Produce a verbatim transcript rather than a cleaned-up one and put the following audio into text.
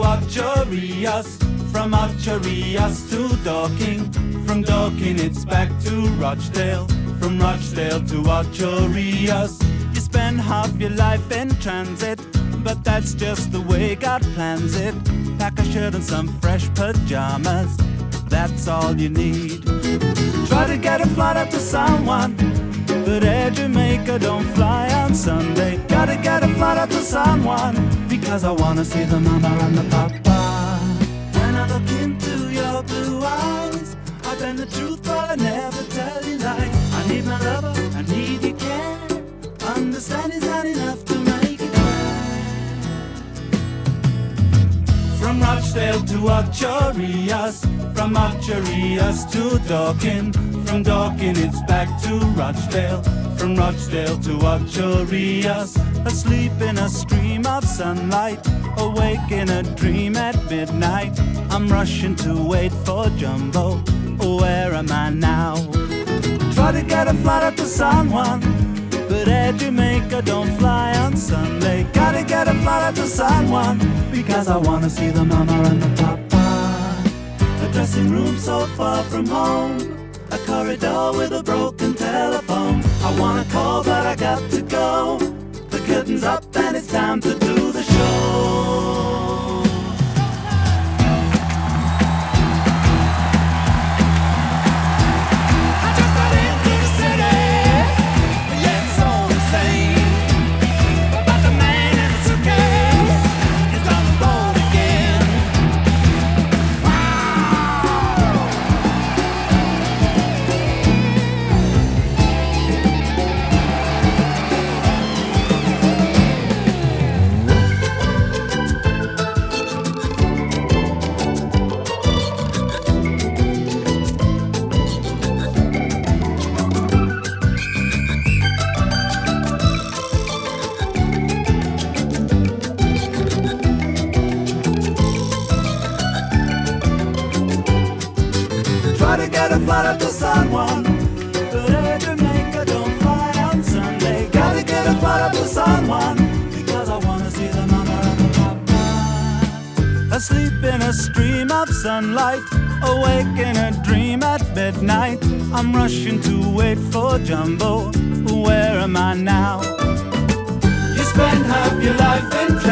Ocho Rios, from Ocho Rios to Dorking, from Dorking it's back to Rochdale, from Rochdale to Ocho Rios. You spend half your life in transit, but that's just the way God plans it. Pack a shirt and some fresh pajamas, that's all you need. Try to get a flight up to San Juan, but Air Jamaica don't fly on Sunday. Gotta get a flight up to San Juan, because I wanna see the mama and the papa. When I look into your blue eyes, I bend the truth but I never tell you lies. I need my lover, I need your care. Understand is not enough to make it right. From Rochdale to Ocho Rios, from Ocho Rios to Dorking, from Dorking it's back to Rochdale, from Rochdale to Ocho Rios. Asleep in a stream of sunlight, awake in a dream at midnight. I'm rushing to wait for Jumbo, where am I now? Try to get a flight up to San Juan, but Air Jamaica don't fly on Sunday. Gotta get a flight up to San Juan, because I wanna see the mama and the papa. A dressing room so far from home, a corridor with a broken telephone. I wanna call but I got to go. The curtain's up and it's time to do the show. Gotta fly up to San Juan, but Air Jamaica don't fly on Sunday. Gotta get a flight up to San Juan, because I wanna see the mama and the papa. Asleep in a stream of sunlight, awake in a dream at midnight. I'm rushing to wait for Jumbo, where am I now? You spend half your life in